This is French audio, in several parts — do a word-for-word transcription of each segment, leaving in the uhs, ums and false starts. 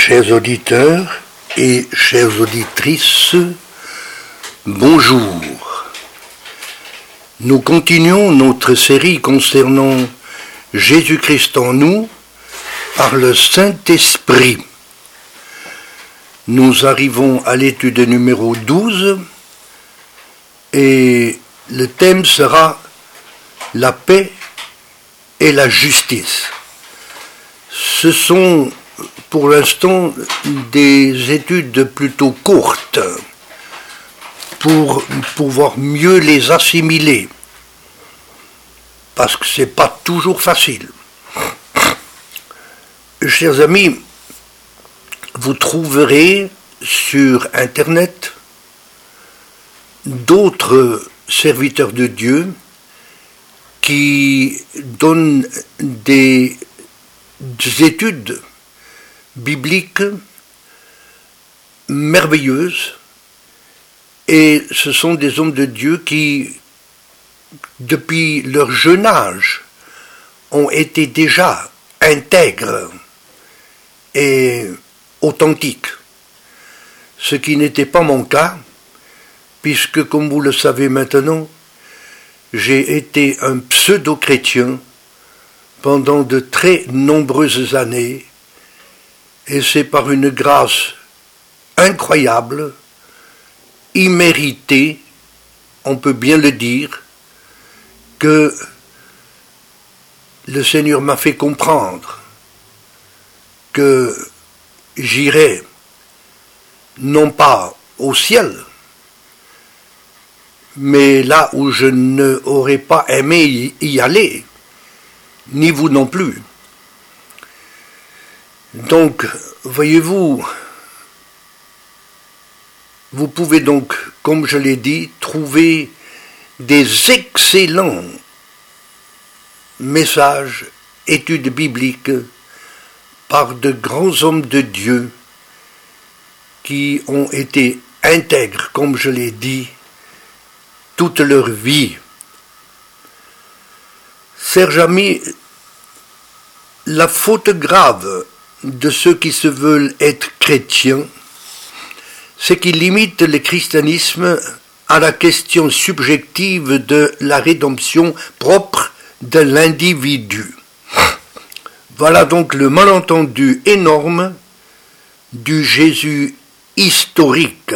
Chers auditeurs et chères auditrices, bonjour. Nous continuons notre série concernant Jésus-Christ en nous par le Saint-Esprit. Nous arrivons à l'étude numéro douze et le thème sera la paix et la justice. Ce sont pour l'instant des études plutôt courtes pour pouvoir mieux les assimiler, parce que ce n'est pas toujours facile. Chers amis, vous trouverez sur Internet d'autres serviteurs de Dieu qui donnent des, des études bibliques merveilleuses, et ce sont des hommes de Dieu qui, depuis leur jeune âge, ont été déjà intègres et authentiques, ce qui n'était pas mon cas, puisque, comme vous le savez maintenant, j'ai été un pseudo-chrétien pendant de très nombreuses années, et c'est par une grâce incroyable, imméritée, on peut bien le dire, que le Seigneur m'a fait comprendre que j'irai non pas au ciel, mais là où je n'aurais pas aimé y aller, ni vous non plus. Donc, voyez-vous, vous pouvez donc, comme je l'ai dit, trouver des excellents messages, études bibliques par de grands hommes de Dieu qui ont été intègres, comme je l'ai dit, toute leur vie. Chers amis, la faute grave de ceux qui se veulent être chrétiens, c'est qu'ils limitent le christianisme à la question subjective de la rédemption propre de l'individu. Voilà donc le malentendu énorme du Jésus historique.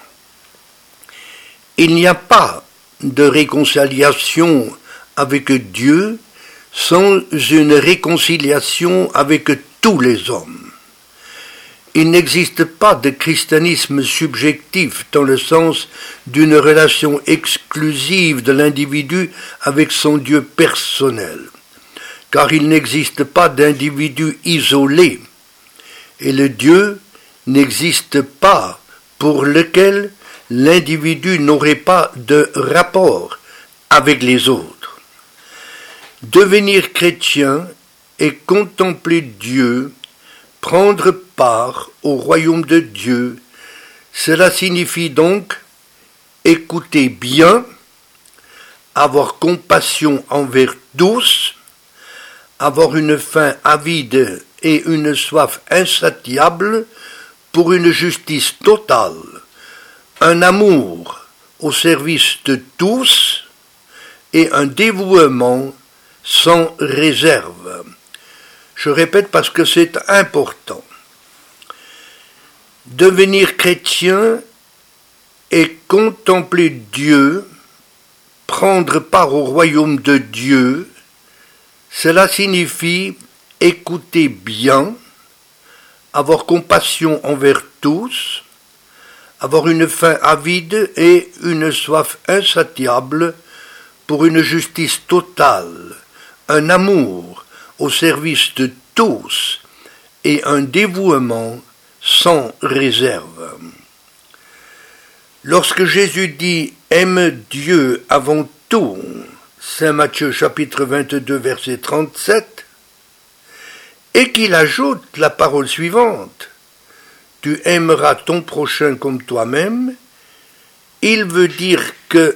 Il n'y a pas de réconciliation avec Dieu sans une réconciliation avec tous les hommes. Il n'existe pas de christianisme subjectif dans le sens d'une relation exclusive de l'individu avec son Dieu personnel, car il n'existe pas d'individu isolé, et le Dieu n'existe pas pour lequel l'individu n'aurait pas de rapport avec les autres. Devenir chrétien et contempler Dieu, prendre part au royaume de Dieu, cela signifie donc écouter bien, avoir compassion envers tous, avoir une faim avide et une soif insatiable pour une justice totale, un amour au service de tous et un dévouement sans réserve. Je répète parce que c'est important. Devenir chrétien et contempler Dieu, prendre part au royaume de Dieu, cela signifie écouter bien, avoir compassion envers tous, avoir une faim avide et une soif insatiable pour une justice totale, un amour au service de tous et un dévouement sans réserve. Lorsque Jésus dit « aime Dieu avant tout », Saint Matthieu chapitre vingt-deux verset trente-sept, et qu'il ajoute la parole suivante « tu aimeras ton prochain comme toi-même », il veut dire que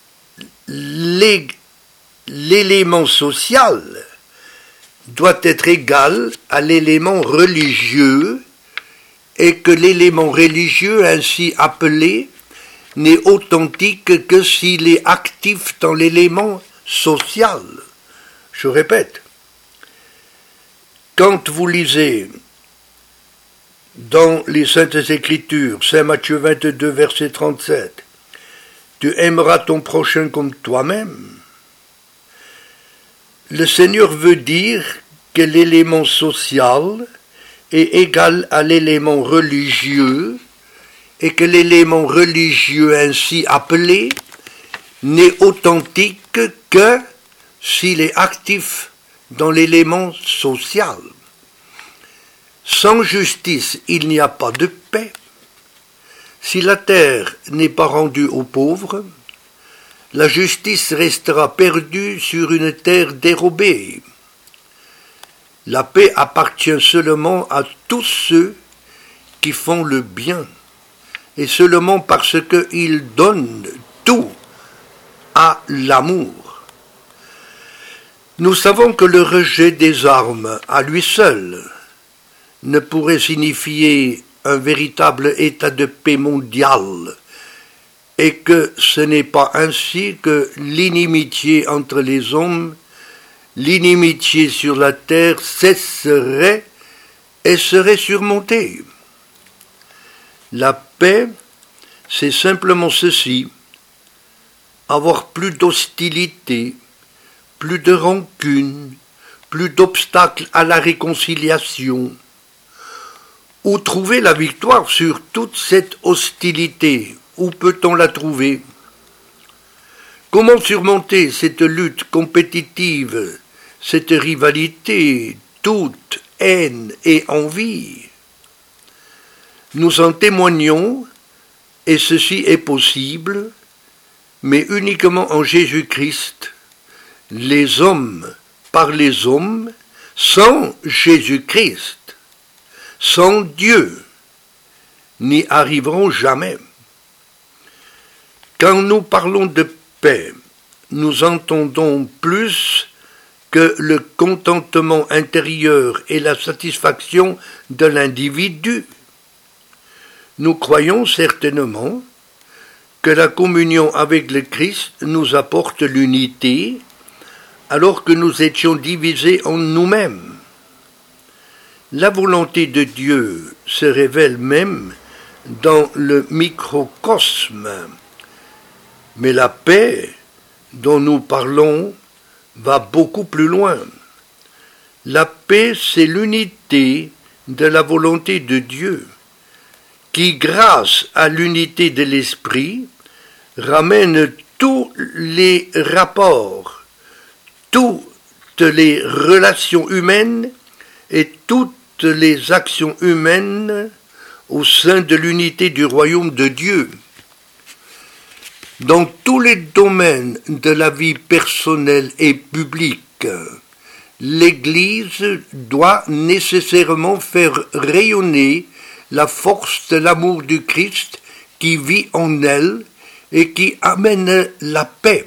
l'élément social doit être égal à l'élément religieux et que l'élément religieux ainsi appelé n'est authentique que s'il est actif dans l'élément social. Je répète, quand vous lisez dans les Saintes Écritures, Saint Matthieu vingt-deux, verset trente-sept, « Tu aimeras ton prochain comme toi-même », le Seigneur veut dire que l'élément social est égal à l'élément religieux et que l'élément religieux ainsi appelé n'est authentique que s'il est actif dans l'élément social. Sans justice, il n'y a pas de paix. Si la terre n'est pas rendue aux pauvres, la justice restera perdue sur une terre dérobée. La paix appartient seulement à tous ceux qui font le bien, et seulement parce qu'ils donnent tout à l'amour. Nous savons que le rejet des armes, à lui seul, ne pourrait signifier un véritable état de paix mondial, et que ce n'est pas ainsi que l'inimitié entre les hommes, l'inimitié sur la terre cesserait et serait surmontée. La paix, c'est simplement ceci, avoir plus d'hostilité, plus de rancune, plus d'obstacles à la réconciliation. Où trouver la victoire sur toute cette hostilité? Où peut-on la trouver? Comment surmonter cette lutte compétitive, cette rivalité, toute haine et envie? Nous en témoignons, et ceci est possible, mais uniquement en Jésus-Christ. Les hommes par les hommes, sans Jésus-Christ, sans Dieu, n'y arriveront jamais. Quand nous parlons de paix, nous entendons plus que le contentement intérieur et la satisfaction de l'individu. Nous croyons certainement que la communion avec le Christ nous apporte l'unité, alors que nous étions divisés en nous-mêmes. La volonté de Dieu se révèle même dans le microcosme, mais la paix dont nous parlons va beaucoup plus loin. La paix, c'est l'unité de la volonté de Dieu, qui, grâce à l'unité de l'esprit, ramène tous les rapports, toutes les relations humaines et toutes les actions humaines au sein de l'unité du royaume de Dieu. Dans tous les domaines de la vie personnelle et publique, l'Église doit nécessairement faire rayonner la force de l'amour du Christ qui vit en elle et qui amène la paix.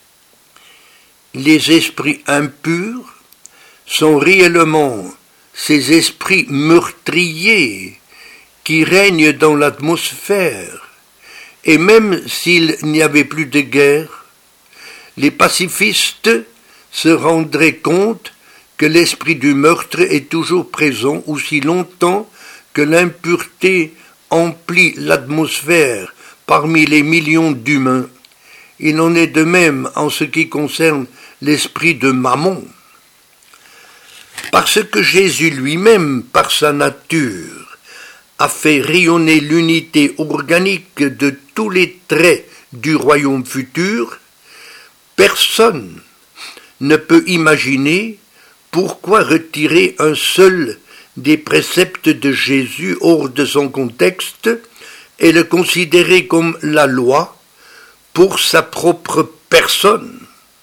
Les esprits impurs sont réellement ces esprits meurtriers qui règnent dans l'atmosphère, et même s'il n'y avait plus de guerre, les pacifistes se rendraient compte que l'esprit du meurtre est toujours présent aussi longtemps que l'impureté emplit l'atmosphère parmi les millions d'humains. Il en est de même en ce qui concerne l'esprit de Mammon. Parce que Jésus lui-même, par sa nature, a fait rayonner l'unité organique de tous les traits du royaume futur, personne ne peut imaginer pourquoi retirer un seul des préceptes de Jésus hors de son contexte et le considérer comme la loi pour sa propre personne.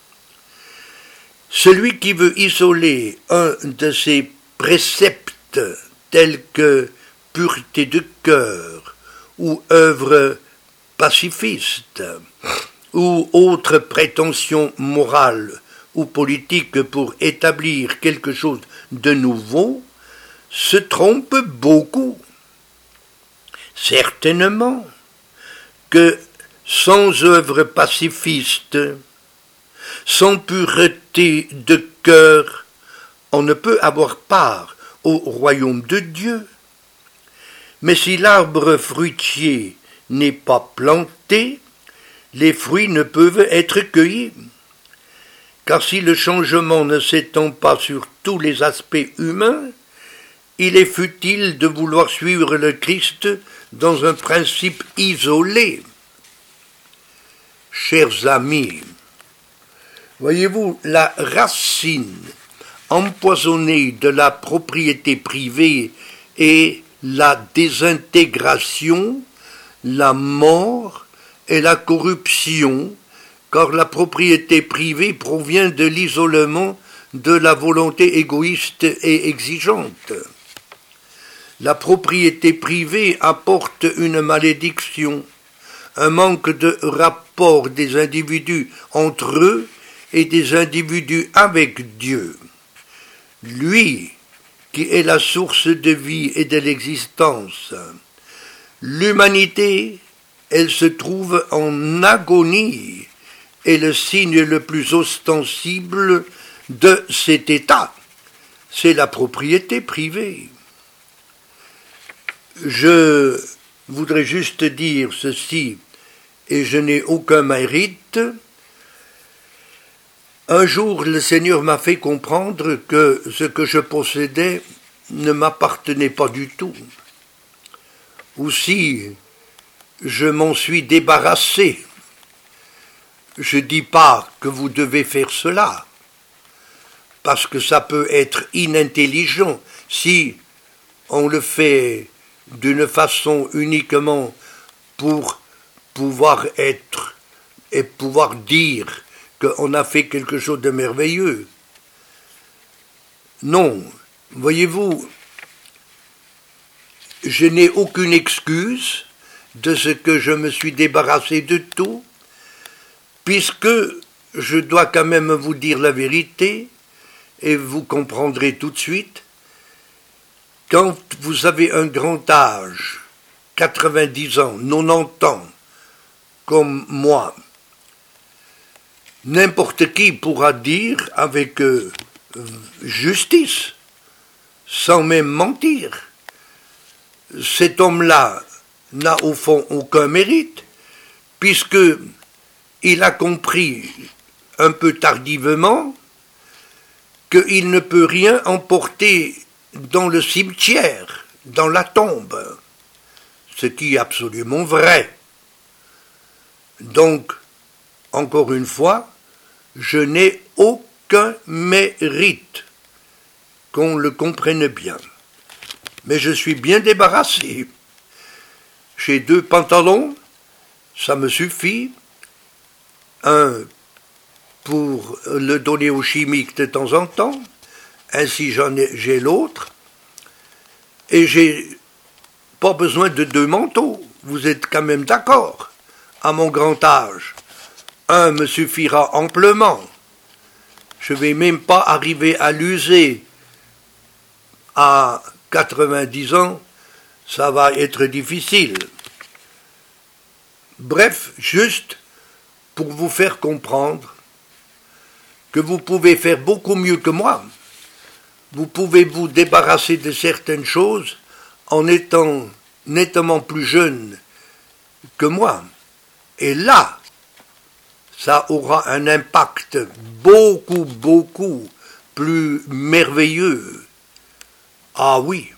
Celui qui veut isoler un de ces préceptes tels que pureté de cœur ou œuvre pacifiste ou autre prétention morale ou politique pour établir quelque chose de nouveau se trompe beaucoup. Certainement que sans œuvre pacifiste, sans pureté de cœur, on ne peut avoir part au royaume de Dieu. Mais si l'arbre fruitier n'est pas planté, les fruits ne peuvent être cueillis. Car si le changement ne s'étend pas sur tous les aspects humains, il est futile de vouloir suivre le Christ dans un principe isolé. Chers amis, voyez-vous, la racine empoisonnée de la propriété privée est la désintégration, la mort et la corruption, car la propriété privée provient de l'isolement de la volonté égoïste et exigeante. La propriété privée apporte une malédiction, un manque de rapport des individus entre eux et des individus avec Dieu. Lui, qui est la source de vie et de l'existence. L'humanité, elle se trouve en agonie, et le signe le plus ostensible de cet état, c'est la propriété privée. Je voudrais juste dire ceci, et je n'ai aucun mérite. Un jour, le Seigneur m'a fait comprendre que ce que je possédais ne m'appartenait pas du tout. Aussi, je m'en suis débarrassé. Je ne dis pas que vous devez faire cela, parce que ça peut être inintelligent si on le fait d'une façon uniquement pour pouvoir être et pouvoir dire qu'on a fait quelque chose de merveilleux. Non, voyez-vous, je n'ai aucune excuse de ce que je me suis débarrassé de tout, puisque je dois quand même vous dire la vérité, et vous comprendrez tout de suite, quand vous avez un grand âge, quatre-vingt-dix ans, quatre-vingt-dix ans, comme moi, n'importe qui pourra dire avec euh, justice, sans même mentir, cet homme-là n'a au fond aucun mérite, puisque il a compris un peu tardivement qu'il ne peut rien emporter dans le cimetière, dans la tombe, ce qui est absolument vrai. Donc, encore une fois, je n'ai aucun mérite, qu'on le comprenne bien. Mais je suis bien débarrassé. J'ai deux pantalons, ça me suffit. Un pour le donner aux chimiques de temps en temps, ainsi j'en ai, j'ai l'autre, et j'ai pas besoin de deux manteaux, vous êtes quand même d'accord, à mon grand âge. Un me suffira amplement, je vais même pas arriver à l'user. À quatre-vingt-dix ans, ça va être difficile. Bref, juste pour vous faire comprendre que vous pouvez faire beaucoup mieux que moi. Vous pouvez vous débarrasser de certaines choses en étant nettement plus jeune que moi. Et là, ça aura un impact beaucoup, beaucoup plus merveilleux. Ah oui.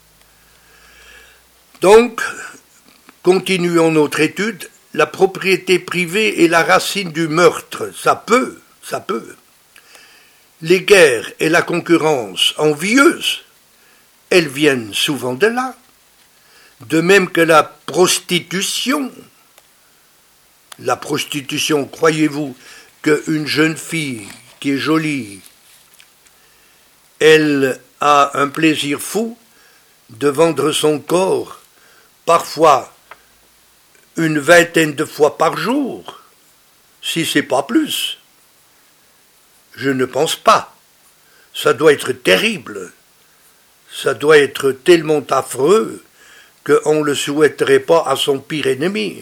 Donc, continuons notre étude. La propriété privée est la racine du meurtre. Ça peut, ça peut. Les guerres et la concurrence envieuse, elles viennent souvent de là. De même que la prostitution. La prostitution, croyez-vous qu'une jeune fille qui est jolie, elle a un plaisir fou de vendre son corps, parfois une vingtaine de fois par jour, si c'est pas plus. Je ne pense pas. Ça doit être terrible. Ça doit être tellement affreux qu'on ne le souhaiterait pas à son pire ennemi.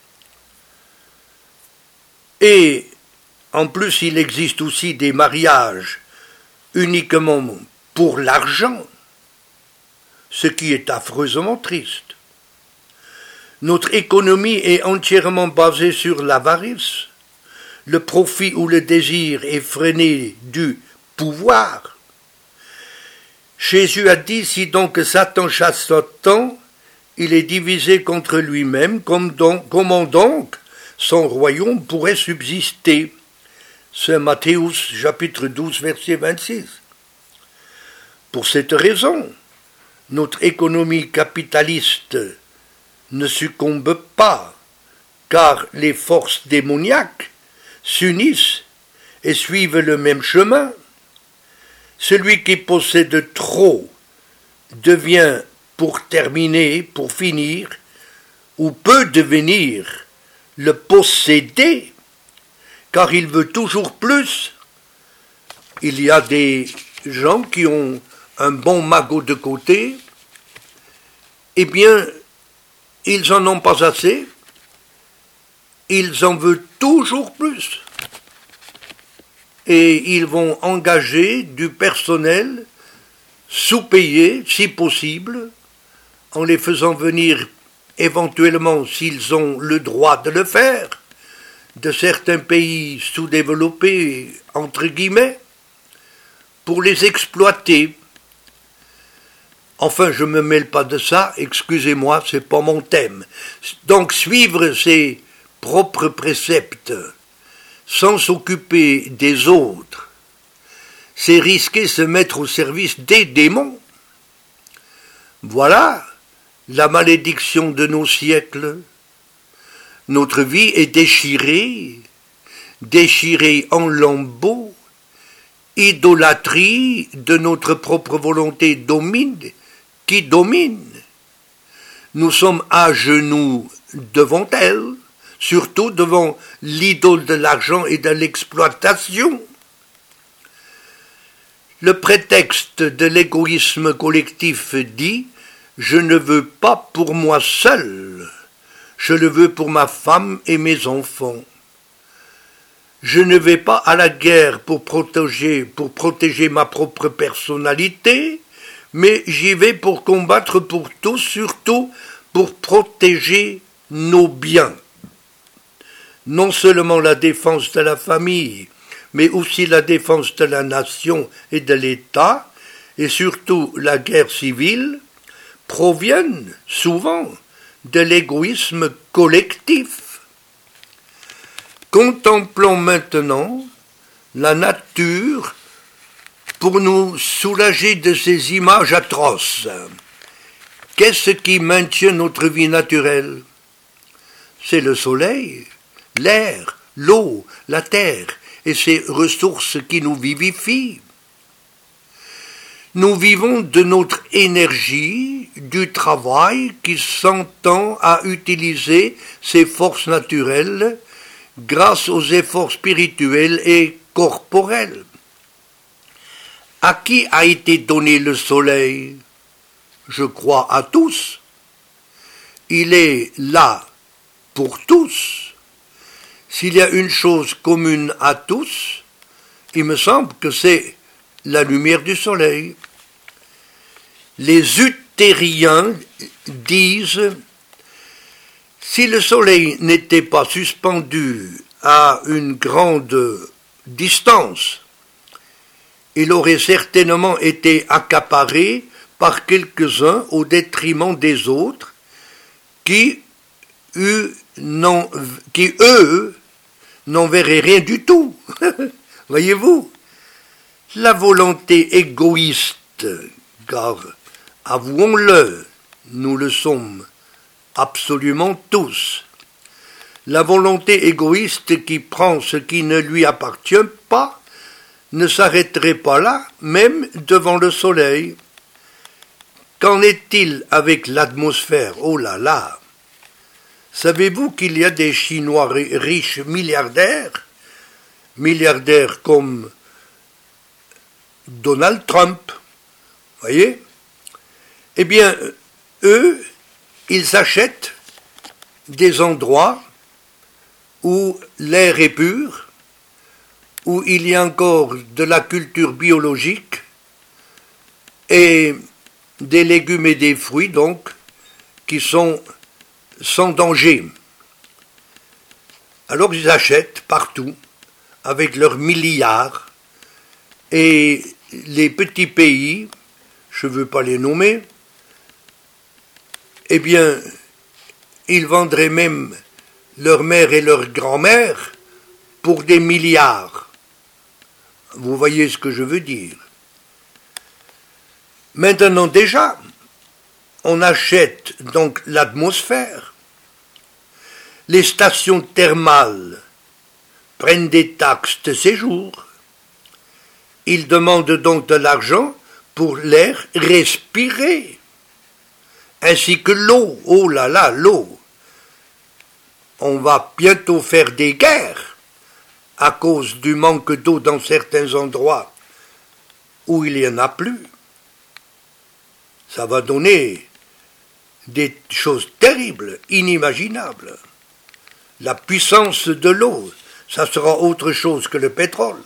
Et en plus, il existe aussi des mariages uniquement pour l'argent, ce qui est affreusement triste. Notre économie est entièrement basée sur l'avarice, le profit ou le désir effréné du pouvoir. Jésus a dit, si donc Satan chasse Satan, il est divisé contre lui-même, comment donc son royaume pourrait subsister? C'est Matthéus chapitre douze, verset vingt-six. Pour cette raison, notre économie capitaliste ne succombe pas, car les forces démoniaques s'unissent et suivent le même chemin. Celui qui possède trop devient, pour terminer, pour finir, ou peut devenir le possédé, car il veut toujours plus. Il y a des gens qui ont un bon magot de côté, eh bien, ils en ont pas assez, ils en veulent toujours plus. Et ils vont engager du personnel sous-payé, si possible, en les faisant venir éventuellement, s'ils ont le droit de le faire, de certains pays sous-développés, entre guillemets, pour les exploiter. Enfin, je ne me mêle pas de ça, excusez-moi, c'est pas mon thème. Donc, suivre ses propres préceptes, sans s'occuper des autres, c'est risquer se mettre au service des démons. Voilà la malédiction de nos siècles. Notre vie est déchirée, déchirée en lambeaux, idolâtrie de notre propre volonté domine, qui domine. Nous sommes à genoux devant elle, surtout devant l'idole de l'argent et de l'exploitation. Le prétexte de l'égoïsme collectif dit « Je ne veux pas pour moi seul, je le veux pour ma femme et mes enfants. Je ne vais pas à la guerre pour protéger, pour protéger ma propre personnalité, mais j'y vais pour combattre pour tous, surtout pour protéger nos biens. Non seulement la défense de la famille, mais aussi la défense de la nation et de l'État, et surtout la guerre civile, proviennent souvent de l'égoïsme collectif. Contemplons maintenant la nature pour nous soulager de ces images atroces. Qu'est-ce qui maintient notre vie naturelle? C'est le soleil, l'air, l'eau, la terre et ces ressources qui nous vivifient. Nous vivons de notre énergie, du travail qui s'entend à utiliser ces forces naturelles grâce aux efforts spirituels et corporels. À qui a été donné le soleil? Je crois à tous. Il est là pour tous. S'il y a une chose commune à tous, il me semble que c'est la lumière du soleil. Les uthériens disent, si le soleil n'était pas suspendu à une grande distance, il aurait certainement été accaparé par quelques-uns au détriment des autres qui, eu, non, qui eux, n'en verraient rien du tout. Voyez-vous, la volonté égoïste, car avouons-le, nous le sommes absolument tous. La volonté égoïste qui prend ce qui ne lui appartient pas ne s'arrêterait pas là, même devant le soleil. Qu'en est-il avec l'atmosphère? Oh là là! Savez-vous qu'il y a des Chinois riches milliardaires, milliardaires comme Donald Trump, voyez? Eh bien, eux, ils achètent des endroits où l'air est pur, où il y a encore de la culture biologique et des légumes et des fruits, donc, qui sont sans danger. Alors ils achètent partout, avec leurs milliards, et les petits pays, je ne veux pas les nommer, eh bien, ils vendraient même leur mère et leur grand-mère pour des milliards. Vous voyez ce que je veux dire. Maintenant déjà, on achète donc l'atmosphère. Les stations thermales prennent des taxes de séjour. Ils demandent donc de l'argent pour l'air respiré, ainsi que l'eau. Oh là là, l'eau. On va bientôt faire des guerres à cause du manque d'eau dans certains endroits où il n'y en a plus. Ça va donner des choses terribles, inimaginables. La puissance de l'eau, ça sera autre chose que le pétrole.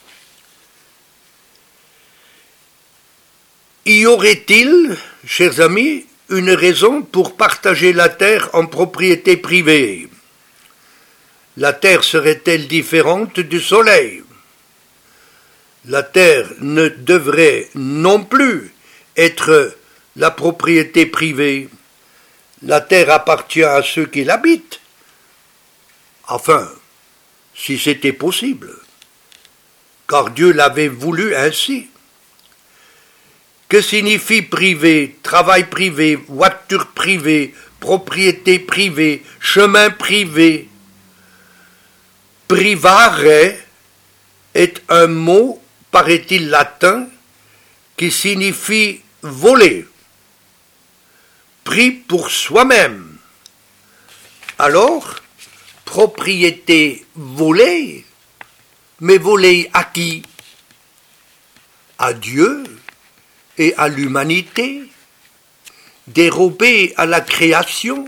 Y aurait-il, chers amis, une raison pour partager la terre en propriété privée? La terre serait-elle différente du soleil? La terre ne devrait non plus être la propriété privée. La terre appartient à ceux qui l'habitent. Enfin, si c'était possible, car Dieu l'avait voulu ainsi. Que signifie privé, travail privé, voiture privée, propriété privée, chemin privé? Privare est un mot, paraît-il latin, qui signifie voler, pris pour soi-même. Alors, propriété volée, mais volée à qui? À Dieu et à l'humanité, dérobée à la création.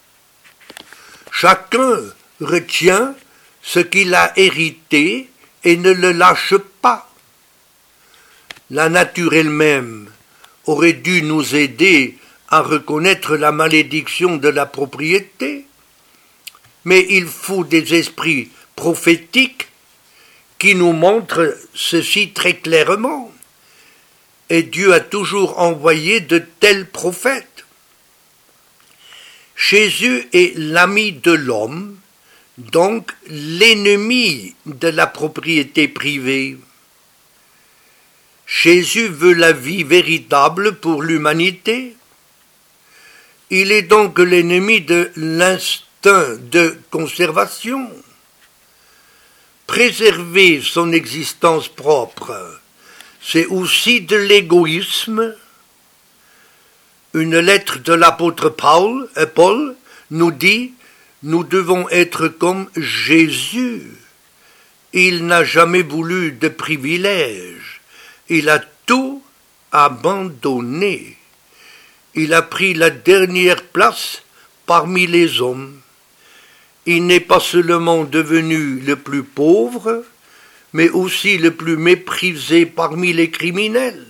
Chacun retient ce qu'il a hérité et ne le lâche pas. La nature elle-même aurait dû nous aider à reconnaître la malédiction de la propriété, mais il faut des esprits prophétiques qui nous montrent ceci très clairement. Et Dieu a toujours envoyé de tels prophètes. Jésus est l'ami de l'homme, donc l'ennemi de la propriété privée. Jésus veut la vie véritable pour l'humanité. Il est donc l'ennemi de l'instinct de conservation. Préserver son existence propre, c'est aussi de l'égoïsme. Une lettre de l'apôtre Paul, Paul nous dit « Nous devons être comme Jésus. Il n'a jamais voulu de privilèges. Il a tout abandonné. Il a pris la dernière place parmi les hommes. Il n'est pas seulement devenu le plus pauvre, mais aussi le plus méprisé parmi les criminels.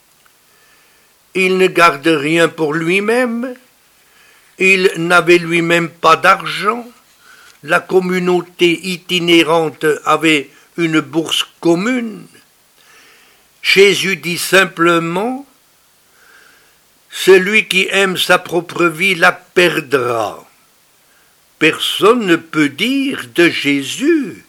Il ne garde rien pour lui-même, il n'avait lui-même pas d'argent, la communauté itinérante avait une bourse commune. Jésus dit simplement, « Celui qui aime sa propre vie la perdra ». Personne ne peut dire de Jésus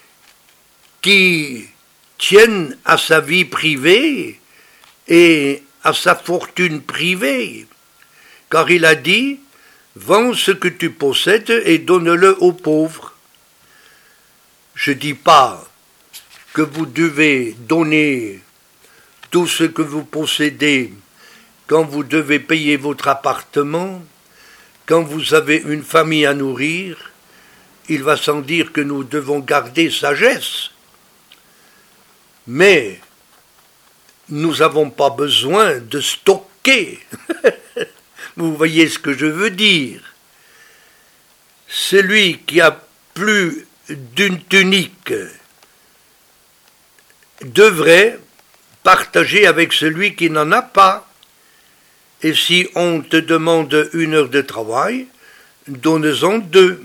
qui tienne à sa vie privée et à sa fortune privée, car il a dit « Vends ce que tu possèdes et donne-le aux pauvres ». Je ne dis pas que vous devez donner tout ce que vous possédez quand vous devez payer votre appartement, quand vous avez une famille à nourrir. Il va sans dire que nous devons garder sagesse. Mais nous n'avons pas besoin de stocker Vous voyez ce que je veux dire. Celui qui a plus d'une tunique devrait partager avec celui qui n'en a pas. Et si on te demande une heure de travail, donne-en deux.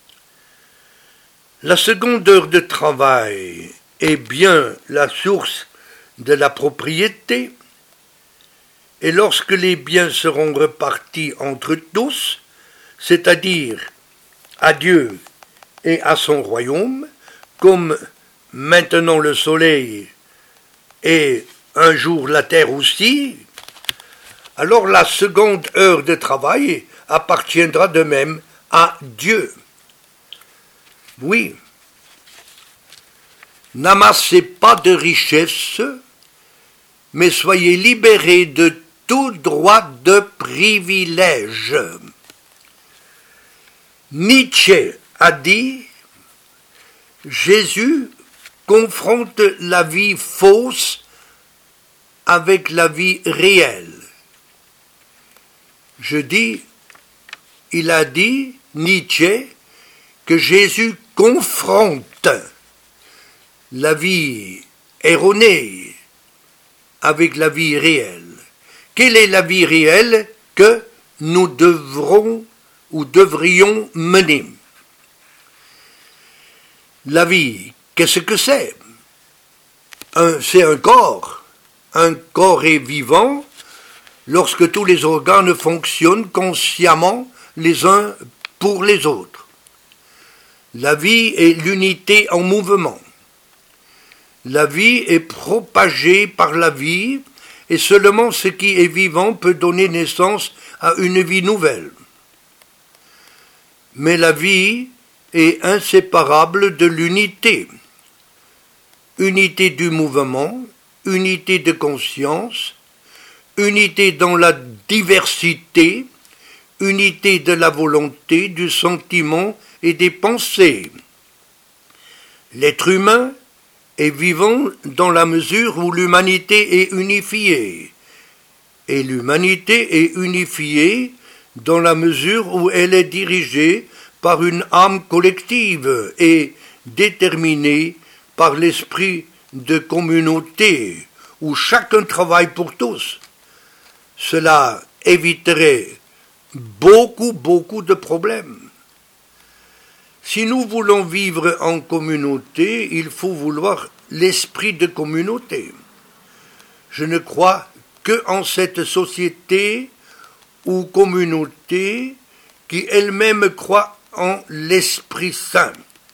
La seconde heure de travail est bien la source de la propriété, et lorsque les biens seront repartis entre tous, c'est-à-dire à Dieu et à son royaume, comme maintenant le soleil et un jour la terre aussi, alors la seconde heure de travail appartiendra de même à Dieu. Oui, n'amassez pas de richesses, mais soyez libérés de tout droit de privilège. Nietzsche a dit, Jésus confronte la vie fausse avec la vie réelle. Je dis, il a dit, Nietzsche, que Jésus confronte la vie erronée avec la vie réelle. Quelle est la vie réelle que nous devrons ou devrions mener? La vie, qu'est-ce que c'est? un, C'est un corps. Un corps est vivant lorsque tous les organes fonctionnent consciemment les uns pour les autres. La vie est l'unité en mouvement. La vie est propagée par la vie, et seulement ce qui est vivant peut donner naissance à une vie nouvelle. Mais la vie est inséparable de l'unité. Unité du mouvement, unité de conscience, unité dans la diversité, unité de la volonté, du sentiment et des pensées. L'être humain est vivant dans la mesure où l'humanité est unifiée, et l'humanité est unifiée dans la mesure où elle est dirigée par une âme collective et déterminée par l'esprit de communauté, où chacun travaille pour tous. Cela éviterait beaucoup, beaucoup de problèmes. Si nous voulons vivre en communauté, il faut vouloir l'esprit de communauté. Je ne crois que en cette société ou communauté qui elle-même croit en l'Esprit Saint.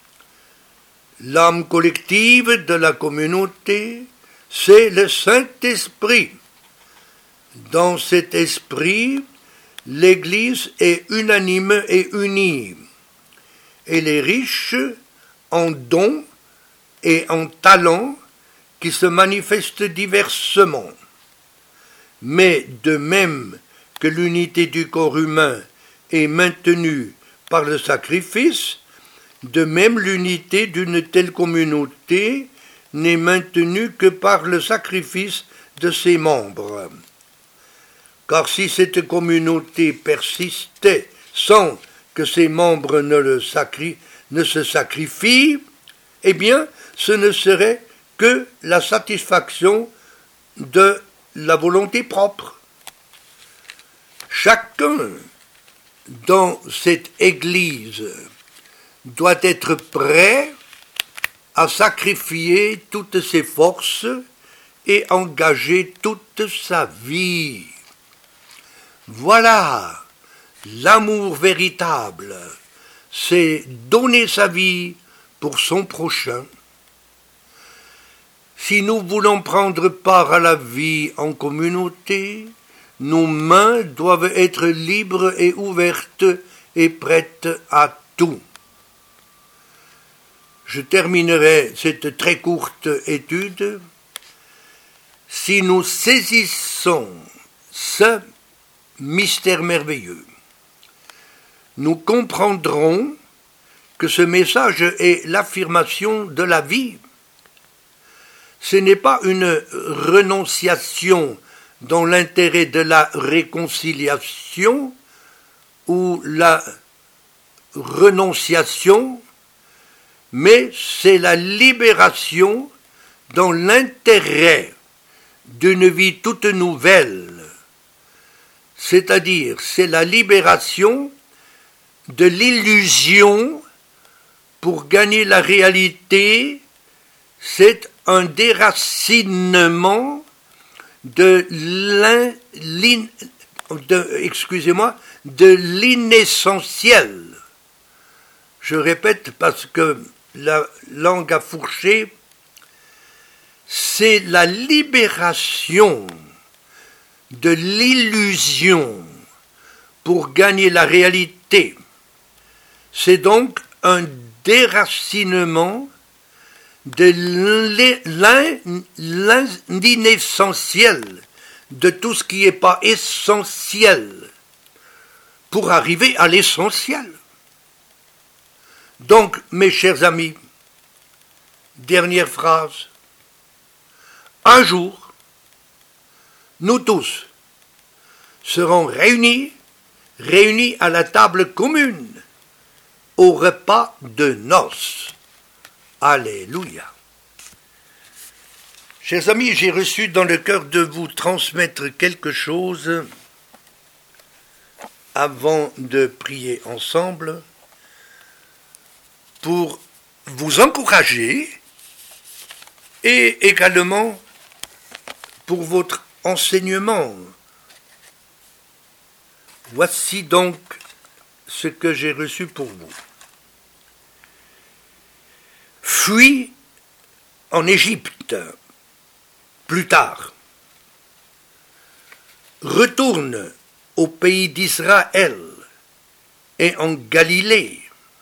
L'âme collective de la communauté, c'est le Saint-Esprit. Dans cet esprit, l'Église est unanime et unie. Elle est riche en dons et en talents qui se manifestent diversement. Mais de même que l'unité du corps humain est maintenue par le sacrifice, de même l'unité d'une telle communauté n'est maintenue que par le sacrifice de ses membres. Car si cette communauté persistait sans que ses membres ne, le sacri- ne se sacrifient, eh bien, ce ne serait que la satisfaction de la volonté propre. Chacun dans cette Église doit être prêt à sacrifier toutes ses forces et engager toute sa vie. Voilà l'amour véritable, c'est donner sa vie pour son prochain. Si nous voulons prendre part à la vie en communauté, nos mains doivent être libres et ouvertes et prêtes à tout. Je terminerai cette très courte étude. Si nous saisissons ce mystère merveilleux, nous comprendrons que ce message est l'affirmation de la vie. Ce n'est pas une renonciation dans l'intérêt de la réconciliation ou la renonciation, mais c'est la libération dans l'intérêt d'une vie toute nouvelle, c'est-à-dire c'est la libération de l'illusion pour gagner la réalité, c'est un déracinement de l'in, l'in, de, excusez-moi, de l'inessentiel. Je répète parce que la langue a fourché, c'est la libération de l'illusion pour gagner la réalité. C'est donc un déracinement de l'inessentiel, de tout ce qui n'est pas essentiel, pour arriver à l'essentiel. Donc, mes chers amis, dernière phrase, un jour, nous tous serons réunis, réunis à la table commune, au repas de noces. Alléluia. Chers amis, j'ai reçu dans le cœur de vous transmettre quelque chose avant de prier ensemble pour vous encourager et également pour votre enseignement. Voici donc ce que j'ai reçu pour vous. Fuis en Égypte, plus tard. Retourne au pays d'Israël et en Galilée.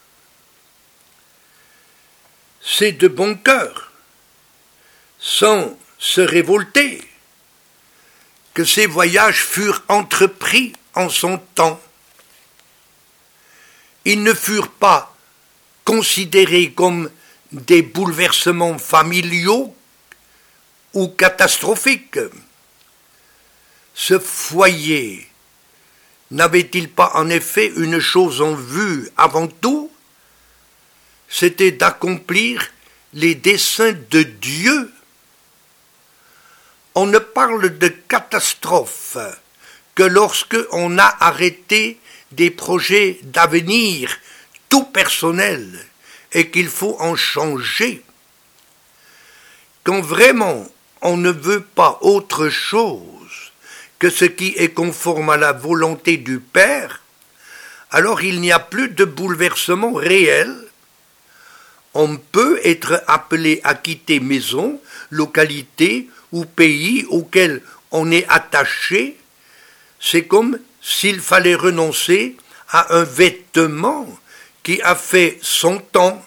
C'est de bon cœur, sans se révolter, que ces voyages furent entrepris en son temps. Ils ne furent pas considérés comme des bouleversements familiaux ou catastrophiques. Ce foyer n'avait-il pas en effet une chose en vue avant tout? C'était d'accomplir les desseins de Dieu. On ne parle de catastrophe que lorsque on a arrêté des projets d'avenir tout personnels et qu'il faut en changer. Quand vraiment on ne veut pas autre chose que ce qui est conforme à la volonté du Père, alors il n'y a plus de bouleversement réel. On peut être appelé à quitter maison, localité ou pays auquel on est attaché. C'est comme s'il fallait renoncer à un vêtement qui a fait son temps.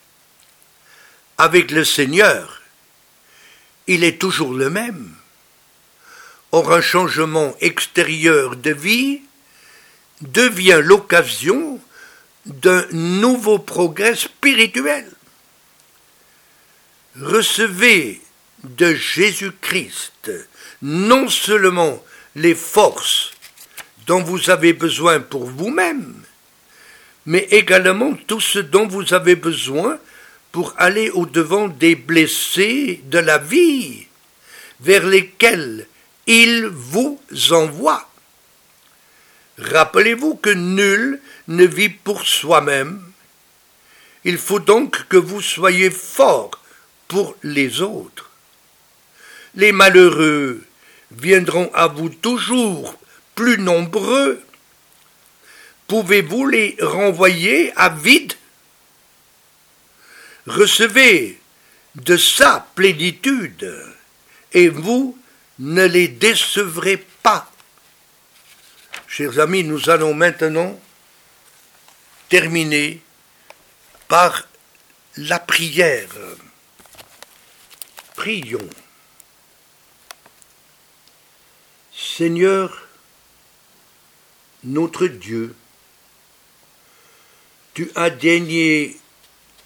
Avec le Seigneur, il est toujours le même. Or, un changement extérieur de vie devient l'occasion d'un nouveau progrès spirituel. Recevez de Jésus-Christ non seulement les forces dont vous avez besoin pour vous-même, mais également tout ce dont vous avez besoin pour aller au-devant des blessés de la vie, vers lesquels il vous envoie. Rappelez-vous que nul ne vit pour soi-même. Il faut donc que vous soyez forts pour les autres. Les malheureux viendront à vous toujours plus nombreux. Pouvez-vous les renvoyer à vide? Recevez de sa plénitude et vous ne les décevrez pas. Chers amis, nous allons maintenant terminer par la prière. Prions. Seigneur, notre Dieu, tu as daigné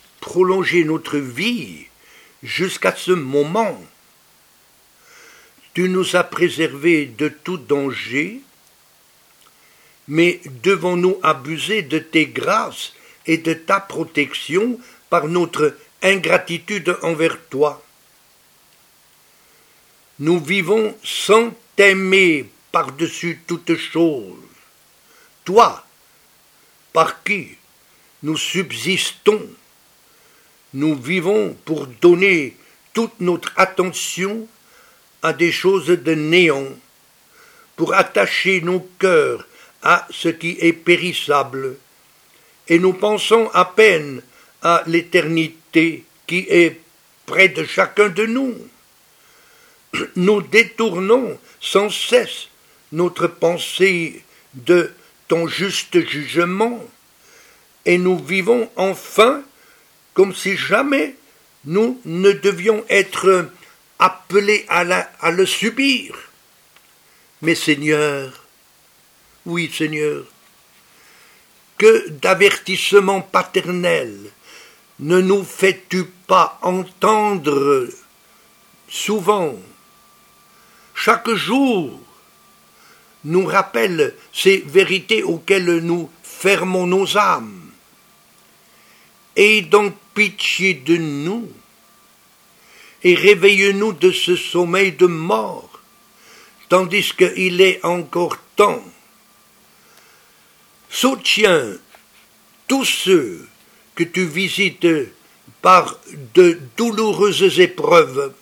prolonger notre vie jusqu'à ce moment. Tu nous as préservés de tout danger, mais devons-nous abuser de tes grâces et de ta protection par notre ingratitude envers toi? Nous vivons sans t'aimer par-dessus toute chose, toi, par qui nous subsistons. Nous vivons pour donner toute notre attention à des choses de néant, pour attacher nos cœurs à ce qui est périssable, et nous pensons à peine à l'éternité qui est près de chacun de nous. Nous détournons sans cesse notre pensée de ton juste jugement, et nous vivons enfin comme si jamais nous ne devions être appelés à, la, à le subir. Mais Seigneur, oui Seigneur, que d'avertissements paternels ne nous fais-tu pas entendre souvent? Chaque jour nous rappelle ces vérités auxquelles nous fermons nos âmes. Aie donc pitié de nous et réveille-nous de ce sommeil de mort, tandis qu'il est encore temps. Soutiens tous ceux que tu visites par de douloureuses épreuves.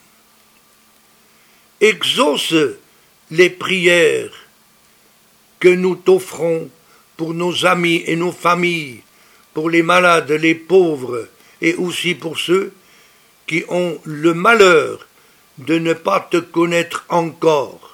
Exauce les prières que nous t'offrons pour nos amis et nos familles, pour les malades, les pauvres, et aussi pour ceux qui ont le malheur de ne pas te connaître encore.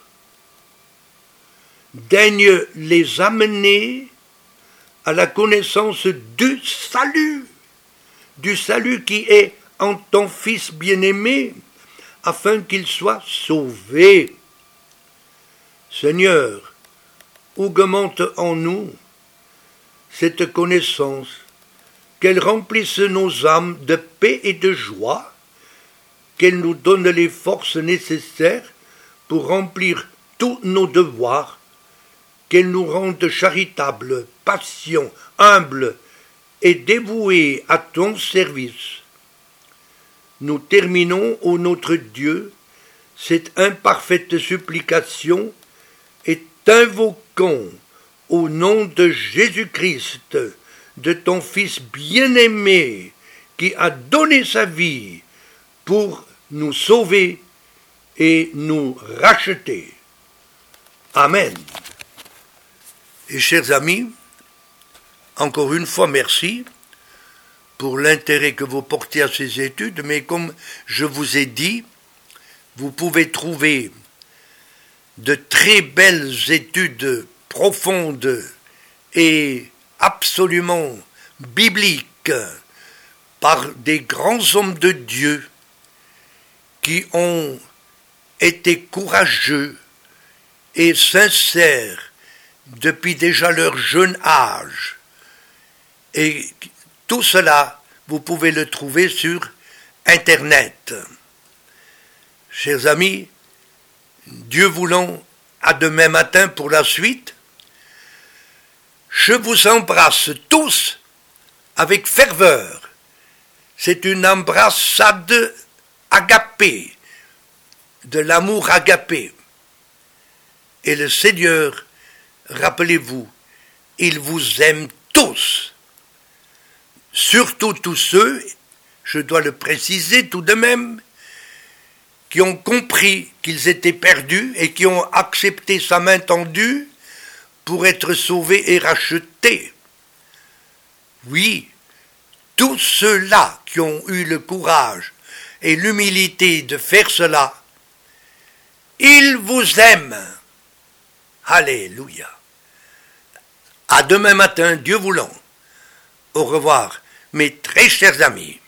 Daigne les amener à la connaissance du salut, du salut qui est en ton Fils bien-aimé, afin qu'ils soient sauvés. Seigneur, augmente en nous cette connaissance, qu'elle remplisse nos âmes de paix et de joie, qu'elle nous donne les forces nécessaires pour remplir tous nos devoirs, qu'elle nous rende charitables, patients, humbles et dévoués à ton service. Nous terminons, ô notre Dieu, cette imparfaite supplication et t'invoquons au nom de Jésus-Christ, de ton Fils bien-aimé, qui a donné sa vie pour nous sauver et nous racheter. Amen. Et chers amis, encore une fois merci pour l'intérêt que vous portez à ces études, mais comme je vous ai dit, vous pouvez trouver de très belles études profondes et absolument bibliques par des grands hommes de Dieu qui ont été courageux et sincères depuis déjà leur jeune âge. Et tout cela, vous pouvez le trouver sur Internet. Chers amis, Dieu voulant, à demain matin pour la suite. Je vous embrasse tous avec ferveur. C'est une embrassade agapée, de l'amour agapé. Et le Seigneur, rappelez-vous, il vous aime tous. Surtout tous ceux, je dois le préciser tout de même, qui ont compris qu'ils étaient perdus et qui ont accepté sa main tendue pour être sauvés et rachetés. Oui, tous ceux-là qui ont eu le courage et l'humilité de faire cela, ils vous aiment. Alléluia. À demain matin, Dieu voulant. Au revoir, mes très chers amis.